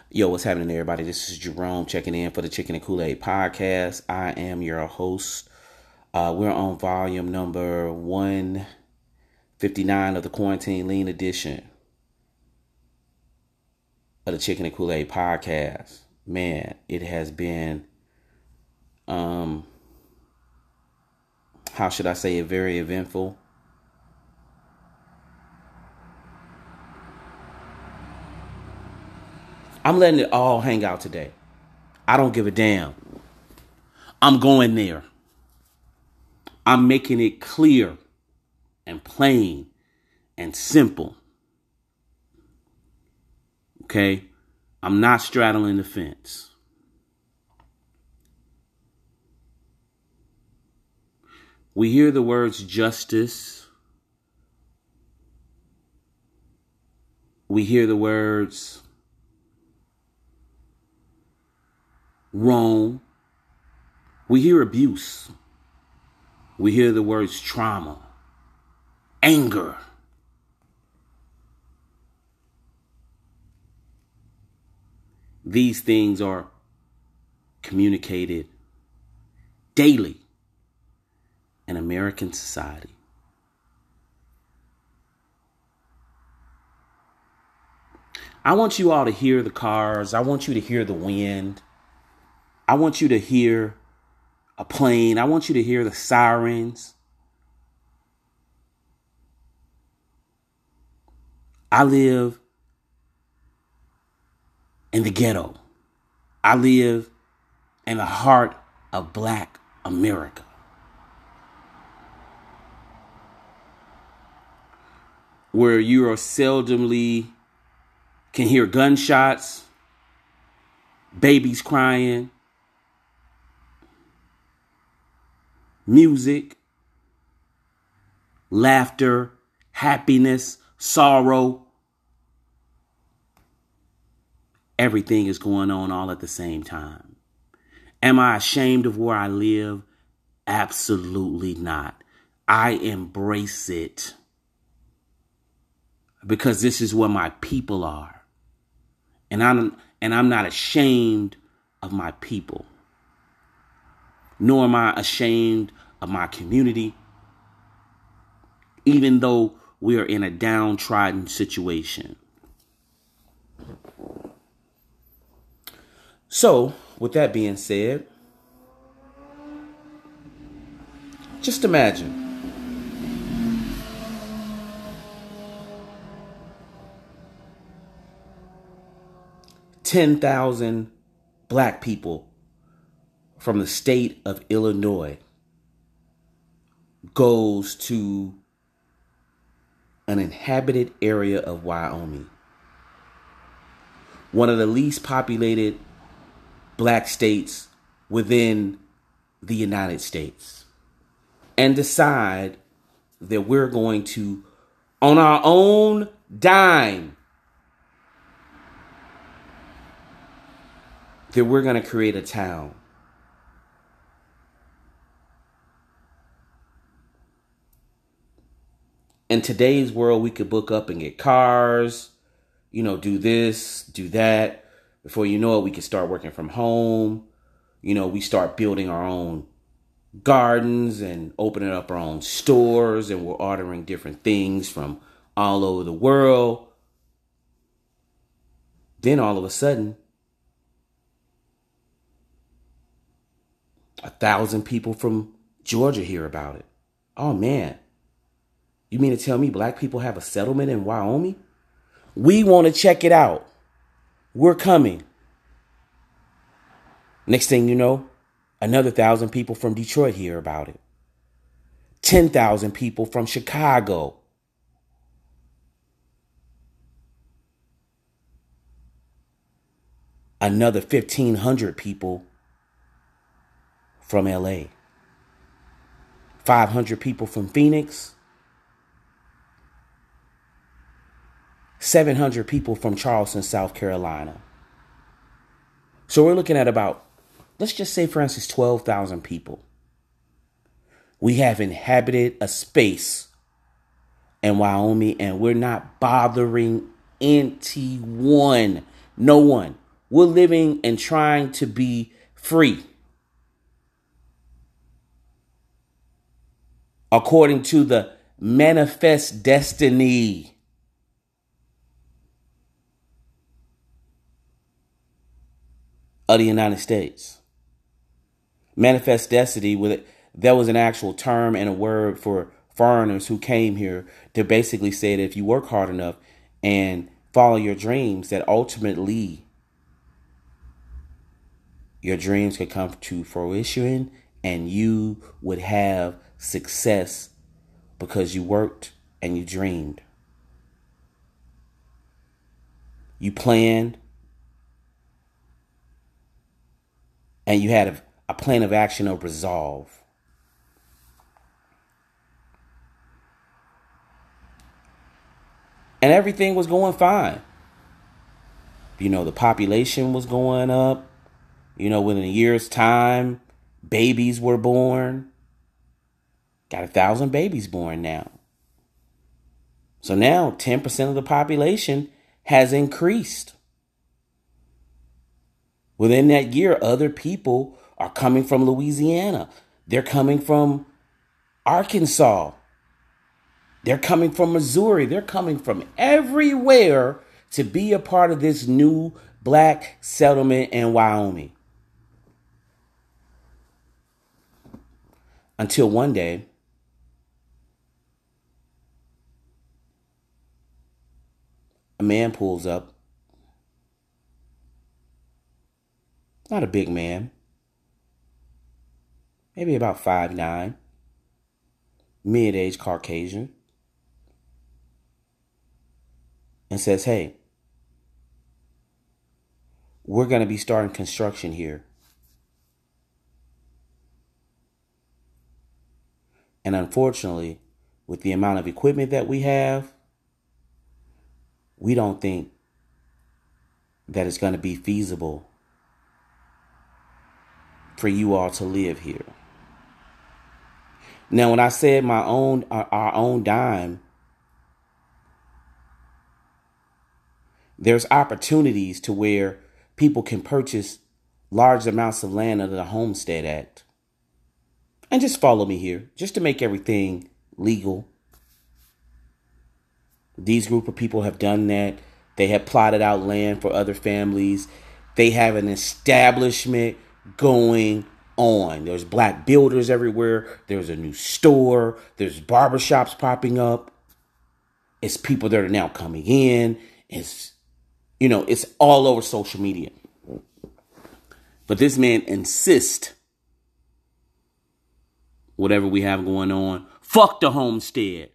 Yo, what's happening, everybody? This is Jerome checking in for the Chicken and Kool-Aid podcast. I am your host. We're on volume number 159 of the Quarantine Lean edition of the Chicken and Kool-Aid podcast. Man, it has been, how should I say it, very eventful. I'm letting it all hang out today. I don't give a damn. I'm going there. I'm making it clear and plain and simple. Okay? I'm not straddling the fence. We hear the words justice. We hear the words wrong. We hear abuse. We hear the words trauma, anger. These things are communicated daily in American society. I want you all to hear the cars. I want you to hear the wind. I want you to hear a plane. I want you to hear the sirens. I live in the ghetto. I live in the heart of Black America. Where you are seldomly can hear gunshots, babies crying, music, laughter, happiness, sorrow. Everything is going on all at the same time. Am I ashamed of where I live? Absolutely not. I embrace it because this is where my people are. And I'm not ashamed of my people. Nor am I ashamed of my community, even though we are in a downtrodden situation. So, with that being said, just imagine $10,000 Black people from the state of Illinois goes to an inhabited area of Wyoming, one of the least populated Black states within the United States, and decide that we're going to, on our own dime, that we're going to create a town. In today's world, we could book up and get cars, do this, do that. Before you know it, we can start working from home. We start building our own gardens and opening up our own stores, and we're ordering different things from all over the world. Then all of a sudden, 1,000 people from Georgia hear about it. Oh man. You mean to tell me Black people have a settlement in Wyoming? We want to check it out. We're coming. Next thing you know, another 1,000 people from Detroit hear about it. 10,000 people from Chicago. Another 1,500 people from LA. 500 people from Phoenix. 700 people from Charleston, South Carolina. So we're looking at about, let's just say, for instance, 12,000 people. We have inhabited a space in Wyoming, and we're not bothering anyone. No one. We're living and trying to be free according to the manifest destiny of the United States. Manifest destiny, that was an actual term and a word for foreigners who came here to basically say that if you work hard enough and follow your dreams, that ultimately your dreams could come to fruition and you would have success because you worked and you dreamed. You planned and you had a plan of action or resolve. And everything was going fine. The population was going up. Within a year's time, babies were born. Got 1,000 babies born now. So now 10% of the population has increased. Within that year, other people are coming from Louisiana. They're coming from Arkansas. They're coming from Missouri. They're coming from everywhere to be a part of this new black settlement in Wyoming. Until one day, a man pulls up. Not a big man. Maybe about 5'9". Mid-age Caucasian. And says, hey, we're going to be starting construction here. And unfortunately, with the amount of equipment that we have, we don't think that it's going to be feasible for you all to live here. Now, when I said our own dime, there's opportunities to where people can purchase large amounts of land under the Homestead Act. And just follow me here, just to make everything legal. These group of people have done that. They have plotted out land for other families. They have an establishment going on. There's black builders everywhere. There's a new store. There's barbershops popping up. It's people that are now coming in. It's all over social media. But this man insists, whatever we have going on, fuck the homestead.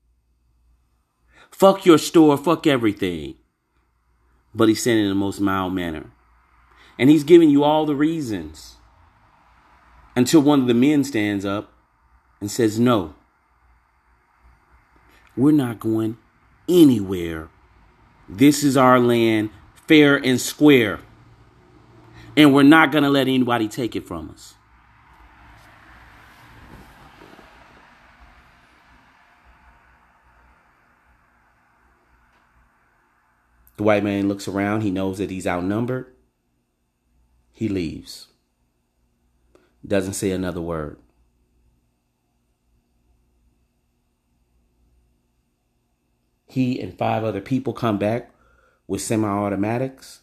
Fuck your store, fuck everything. But he's saying it in the most mild manner. And he's giving you all the reasons. Until one of the men stands up and says, no, we're not going anywhere. This is our land, fair and square. And we're not going to let anybody take it from us. The white man looks around. He knows that he's outnumbered. He leaves. Doesn't say another word. He and 5 other people come back with semi-automatics.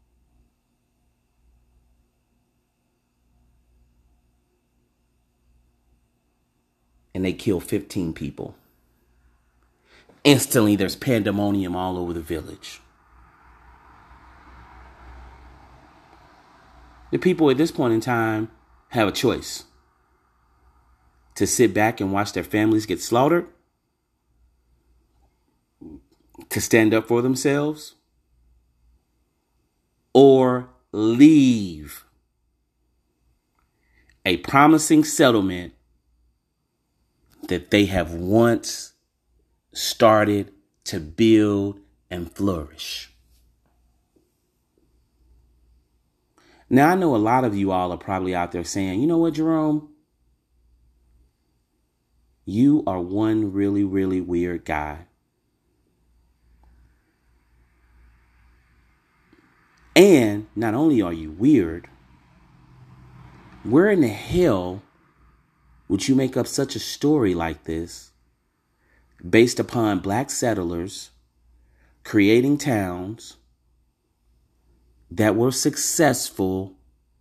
And they kill 15 people. Instantly, there's pandemonium all over the village. The people at this point in time have a choice: to sit back and watch their families get slaughtered, to stand up for themselves, or leave a promising settlement that they have once started to build and flourish. Now, I know a lot of you all are probably out there saying, you know what, Jerome? You are one really, really weird guy. And not only are you weird, where in the hell would you make up such a story like this based upon black settlers creating towns that were successful,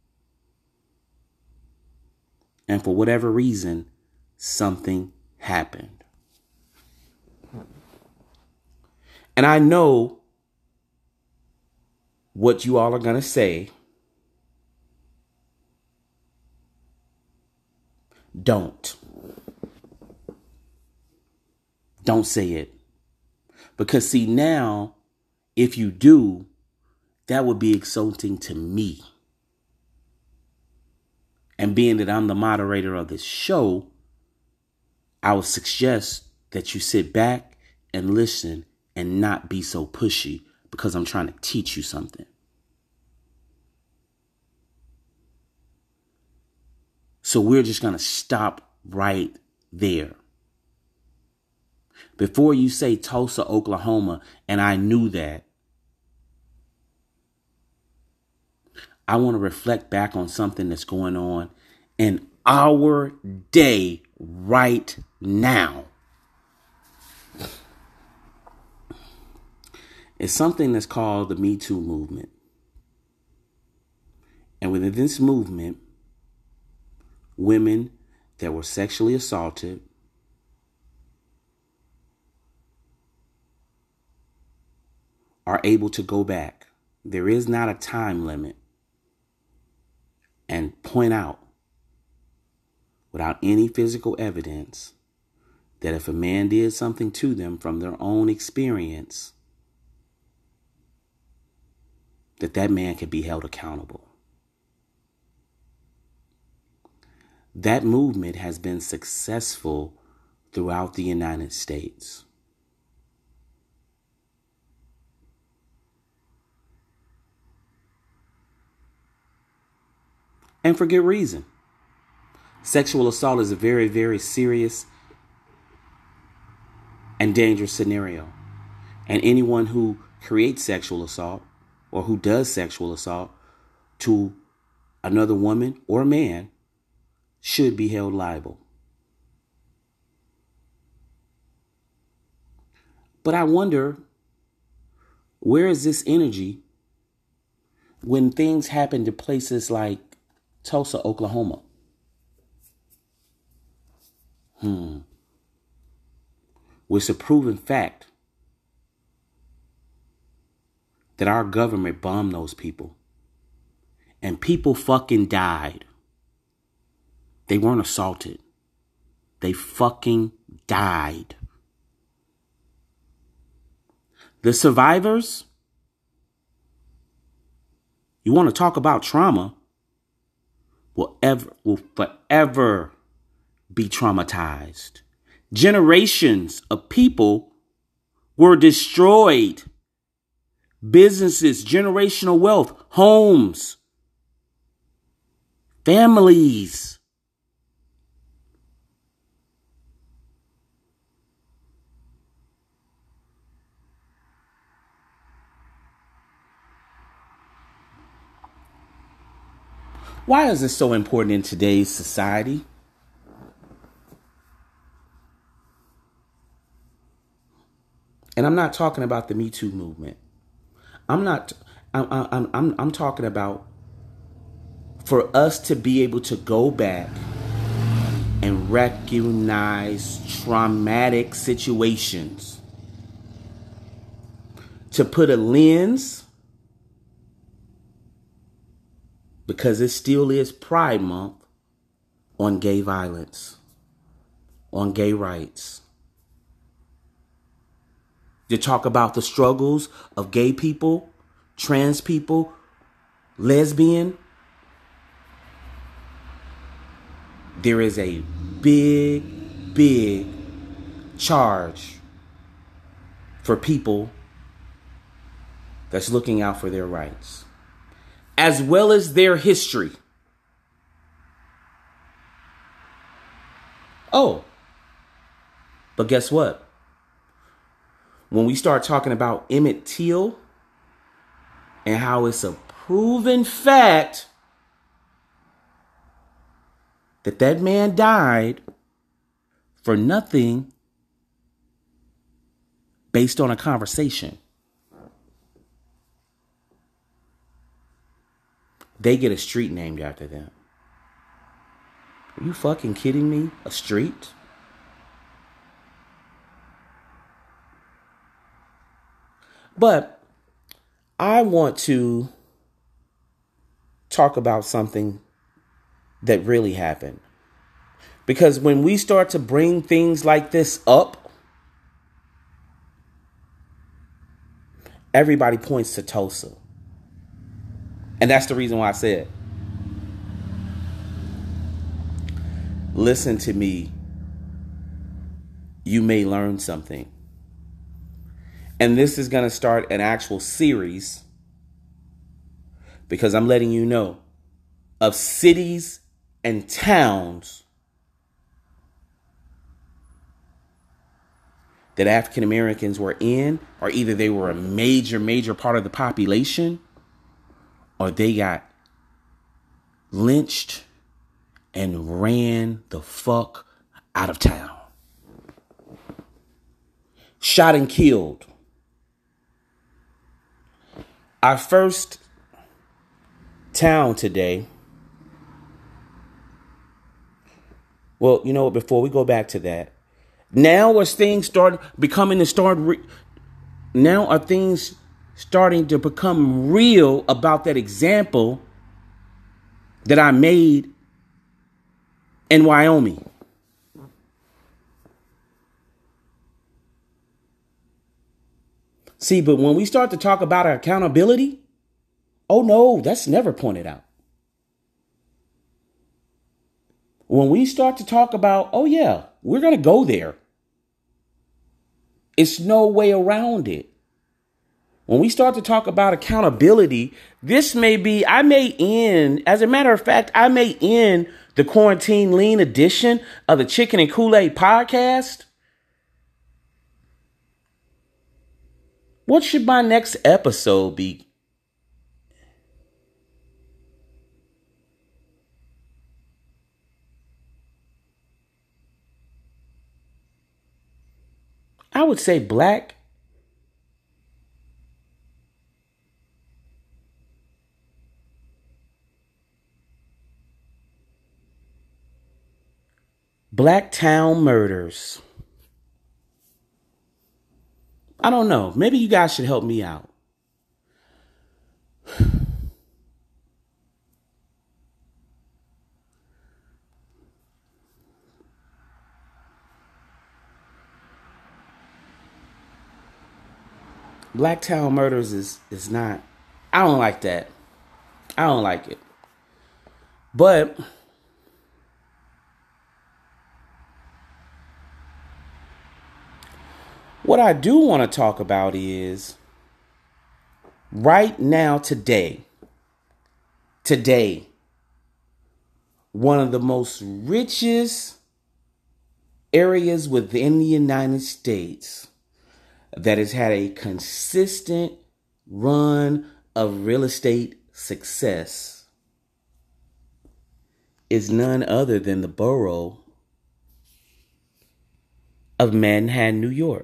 and for whatever reason, something happened? And I know what you all are going to say. Don't say it. Because see, now, if you do, that would be insulting to me. And being that I'm the moderator of this show, I would suggest that you sit back and listen and not be so pushy, because I'm trying to teach you something. So we're just going to stop right there. Before you say Tulsa, Oklahoma, and I knew that, I want to reflect back on something that's going on in our day right now. It's something that's called the Me Too movement. And within this movement, women that were sexually assaulted are able to go back. There is not a time limit, and point out without any physical evidence that if a man did something to them from their own experience, that man can be held accountable. That movement has been successful throughout the United States. And for good reason. Sexual assault is a very, very serious and dangerous scenario. And anyone who creates sexual assault or who does sexual assault to another woman or man should be held liable. But I wonder, where is this energy when things happen to places like Tulsa, Oklahoma? Well, it's a proven fact that our government bombed those people. And people fucking died. They weren't assaulted. They fucking died. The survivors, you want to talk about trauma, will forever be traumatized. Generations of people were destroyed. Businesses, generational wealth, homes, families. Why is this so important in today's society? And I'm not talking about the Me Too movement. I'm talking about for us to be able to go back and recognize traumatic situations, to put a lens, because it still is Pride Month, on gay violence, on gay rights. To talk about the struggles of gay people, trans people, lesbian. There is a big, big charge for people that's looking out for their rights, as well as their history. Oh, but guess what? When we start talking about Emmett Till and how it's a proven fact that that man died for nothing based on a conversation. They get a street named after them. Are you fucking kidding me? A street? But I want to talk about something that really happened. Because when we start to bring things like this up, everybody points to Tulsa. And that's the reason why I said, listen to me. You may learn something. And this is going to start an actual series, because I'm letting you know of cities and towns that African Americans were in, or either they were a major part of the population, or they got lynched and ran the fuck out of town. Shot and killed. Our first town today. Well, you know what? Before we go back to that, now as things start becoming now are things starting to become real about that example that I made in Wyoming. See, but when we start to talk about accountability, oh no, that's never pointed out. When we start to talk about, oh yeah, we're going to go there, it's no way around it. When we start to talk about accountability, this may be, I may end, as a matter of fact, I may end the Quarantine Lean edition of the Chicken and Kool-Aid podcast. What should my next episode be? I would say Black Town Murders. I don't know. Maybe you guys should help me out. Black Town Murders is not. I don't like that. I don't like it. But what I do want to talk about is right now, today, one of the most richest areas within the United States that has had a consistent run of real estate success is none other than the borough of Manhattan, New York.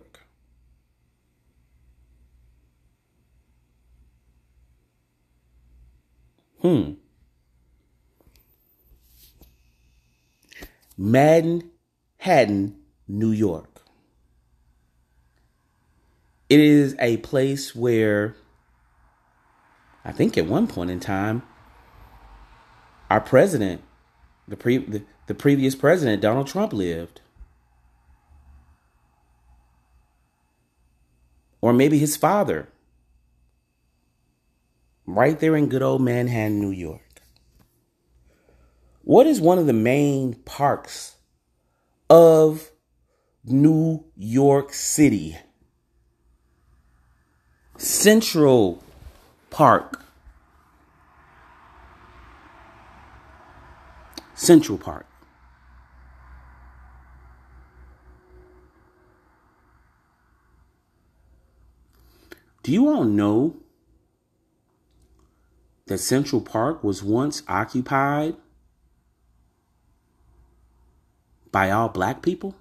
Manhattan, New York. It is a place where I think at one point in time, our president, the previous president, Donald Trump, lived. Or maybe his father. Right there in good old Manhattan, New York. What is one of the main parks of New York City? Central Park. Central Park. Do you all know that Central Park was once occupied by all black people?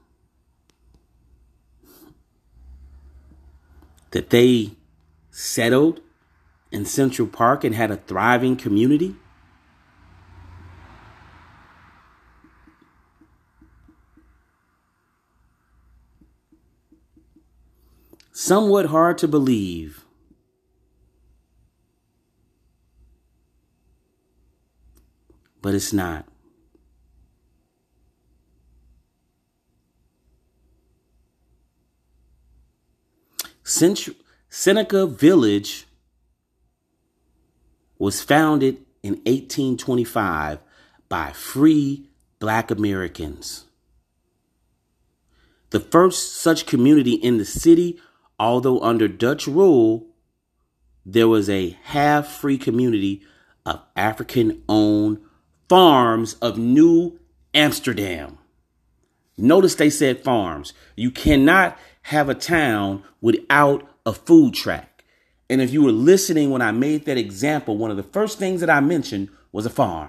That they settled in Central Park and had a thriving community? Somewhat hard to believe. But it's not. Seneca Village was founded in 1825 by free black Americans. The first such community in the city, although under Dutch rule, there was a half-free community of African-owned farms of New Amsterdam. Notice they said farms. You cannot have a town without a food track. And if you were listening when I made that example, one of the first things that I mentioned was a farm.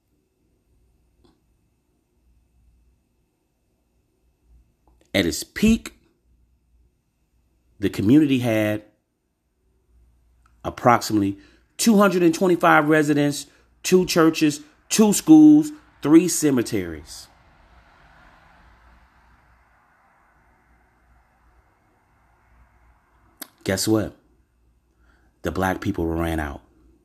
At its peak, the community had approximately 225 residents, 2 churches, 2 schools, 3 cemeteries. Guess what? The black people ran out.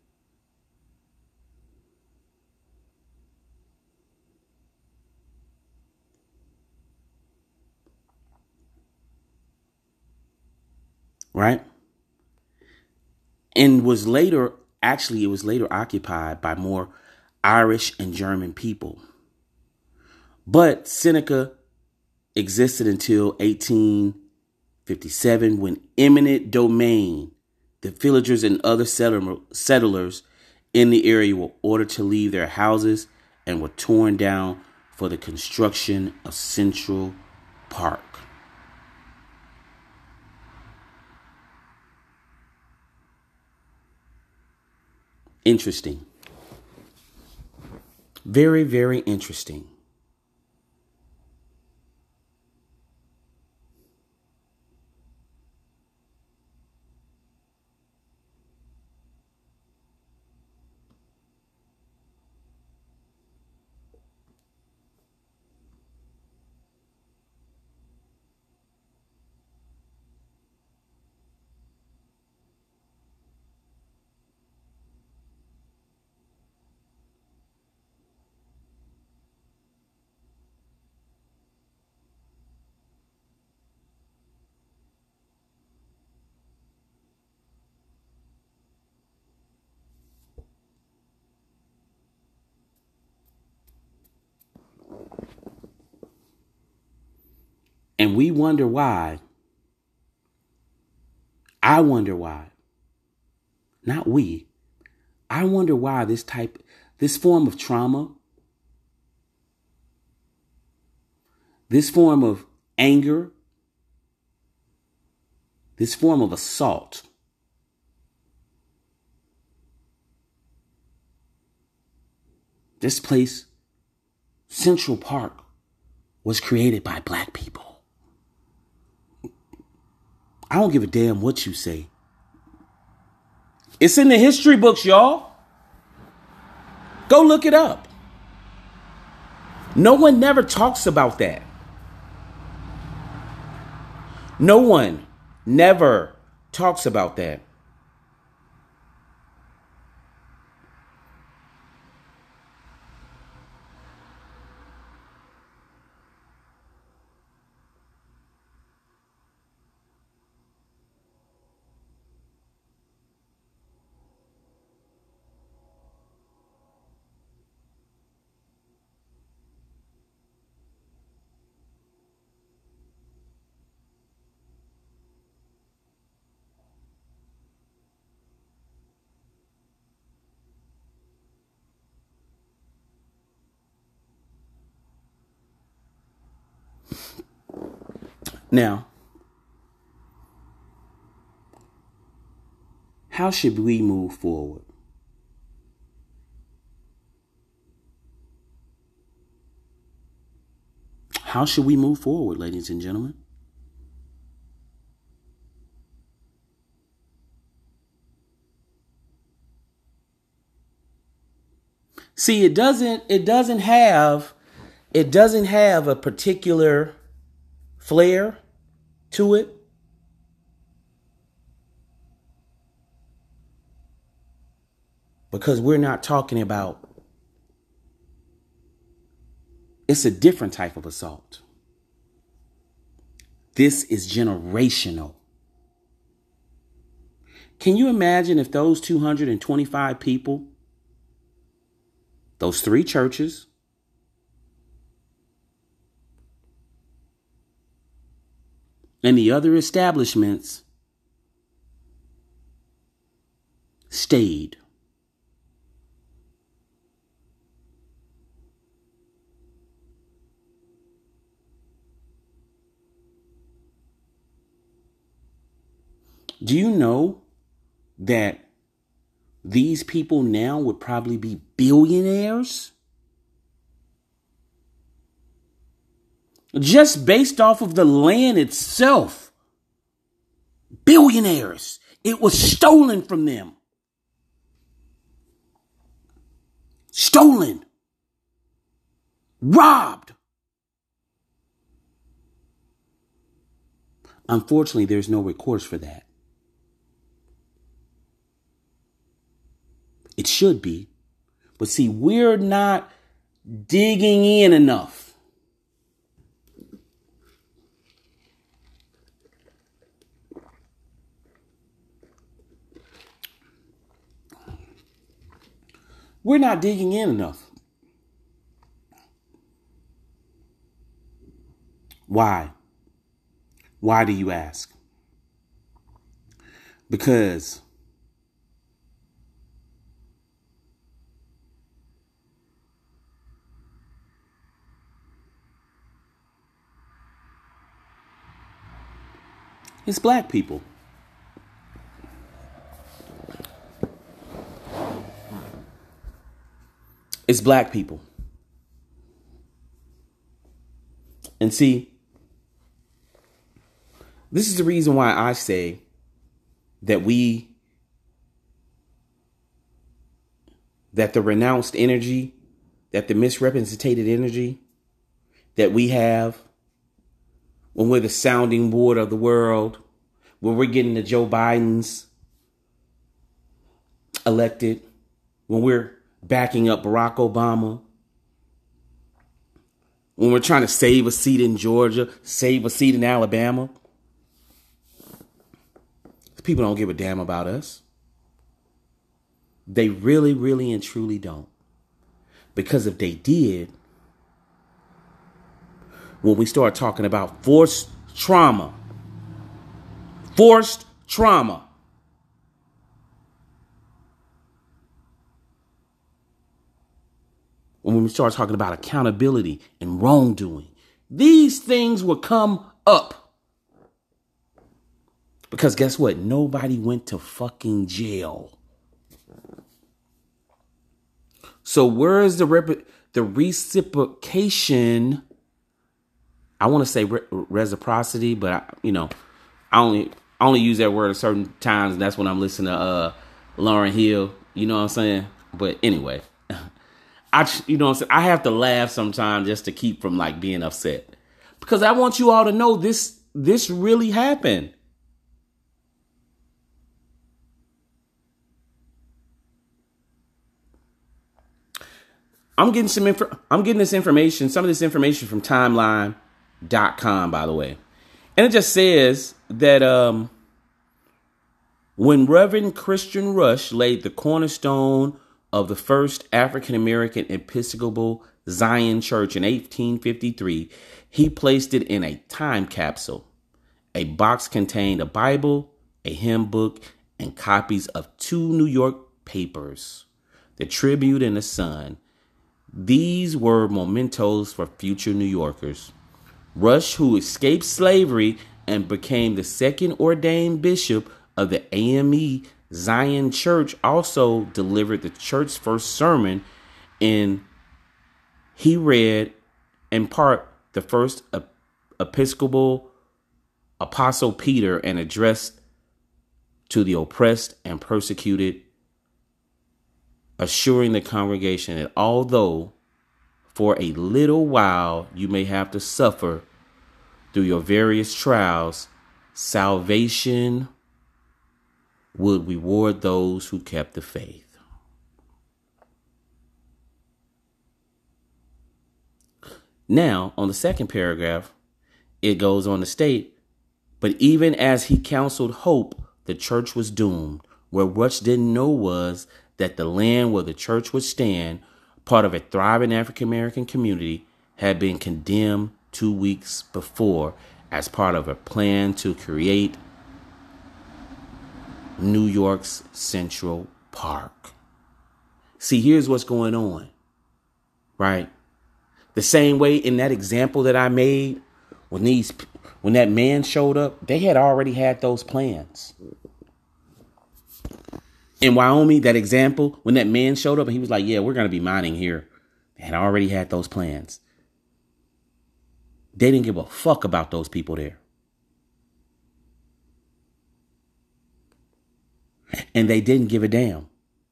Right? And it was later occupied by more Irish and German people. But Seneca existed until 1857 when eminent domain, the villagers and other settlers in the area were ordered to leave their houses and were torn down for the construction of Central Park. Interesting. Very, very interesting. And we wonder why. I wonder why. Not we. I wonder why this form of trauma, this form of anger, this form of assault this place, Central Park, was created by black people. I don't give a damn what you say. It's in the history books, y'all. Go look it up. No one never talks about that. No one never talks about that. Now, how should we move forward? How should we move forward, ladies and gentlemen? See, it doesn't have a particular flair to it. Because we're not talking about, it's a different type of assault. This is generational. Can you imagine if those 225 people, those 3 churches, and the other establishments stayed? Do you know that these people now would probably be billionaires? Just based off of the land itself. Billionaires. It was stolen from them. Stolen. Robbed. Unfortunately, there's no recourse for that. It should be. But see, we're not digging in enough. We're not digging in enough. Why? Why do you ask? Because it's black people. It's black people. And see, this is the reason why I say that the renounced energy, that the misrepresented energy that we have when we're the sounding board of the world, when we're getting the Joe Bidens elected, when we're backing up Barack Obama, when we're trying to save a seat in Georgia, save a seat in Alabama, people don't give a damn about us. They really, really and truly don't. Because if they did, when we start talking about forced trauma, when we start talking about accountability and wrongdoing, these things will come up. Because guess what? Nobody went to fucking jail. So where is the reciprocation? I want to say reciprocity, but I only use that word at certain times, and that's when I'm listening to Lauryn Hill. You know what I'm saying? But anyway, I have to laugh sometimes just to keep from being upset, because I want you all to know this really happened. I'm getting some this information from timeline.com, by the way. And it just says that when Reverend Christian Rush laid the cornerstone of the first African-American Episcopal Zion Church in 1853, he placed it in a time capsule. A box contained a Bible, a hymn book, and copies of 2 New York papers, the Tribune and the Sun. These were mementos for future New Yorkers. Rush, who escaped slavery and became the second ordained bishop of the AME Zion Church, also delivered the church's first sermon, and he read in part the first Episcopal Apostle Peter and addressed to the oppressed and persecuted, assuring the congregation that although for a little while you may have to suffer through your various trials, salvation would reward those who kept the faith. Now, on the second paragraph, it goes on to state, but even as he counseled hope, the church was doomed. Where Rush didn't know was that the land where the church would stand, part of a thriving African American community, had been condemned 2 weeks before as part of a plan to create New York's Central Park. See, here's what's going on, right? The same way in that example that I made, when that man showed up, they had already had those plans. In Wyoming, that example, when that man showed up and he was like, yeah, we're going to be mining here. They had already had those plans. They didn't give a fuck about those people there. And they didn't give a damn.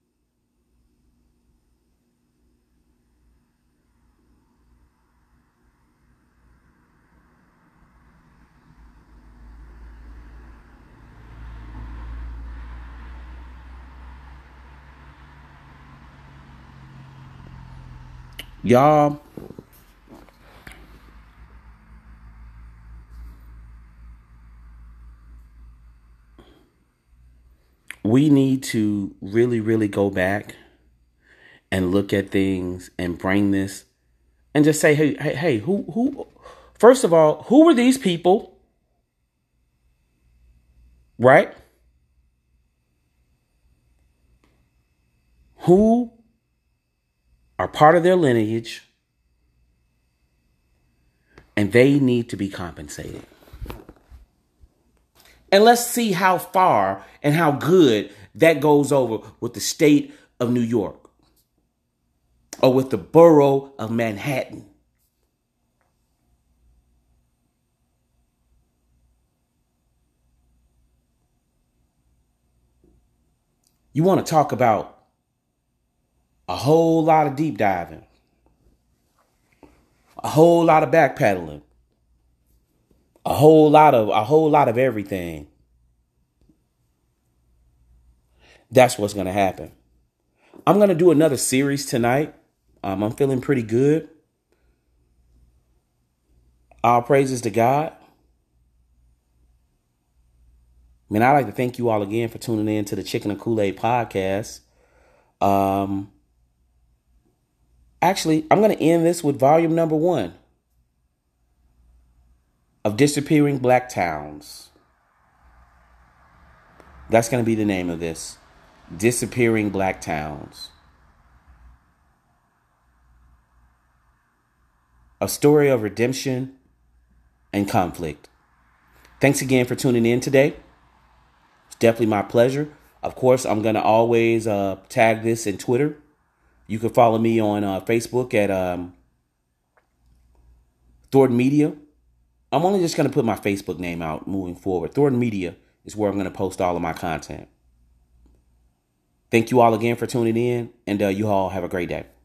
Y'all, we need to really, really go back and look at things and bring this and just say, hey, who, first of all, who were these people? Right? Who are part of their lineage, and they need to be compensated. And let's see how far and how good that goes over with the state of New York or with the borough of Manhattan. You want to talk about a whole lot of deep diving, a whole lot of backpedaling, a whole lot of everything. That's what's going to happen. I'm going to do another series tonight. I'm feeling pretty good. All praises to God. Man, I'd like to thank you all again for tuning in to the Chicken and Kool-Aid podcast. Actually, I'm going to end this with volume number 1 of Disappearing Black Towns. That's going to be the name of this. Disappearing Black Towns. A story of redemption and conflict. Thanks again for tuning in today. It's definitely my pleasure. Of course, I'm going to always tag this in Twitter. You can follow me on Facebook at Thornton Media. I'm only just going to put my Facebook name out moving forward. Thornton Media is where I'm going to post all of my content. Thank you all again for tuning in, and you all have a great day.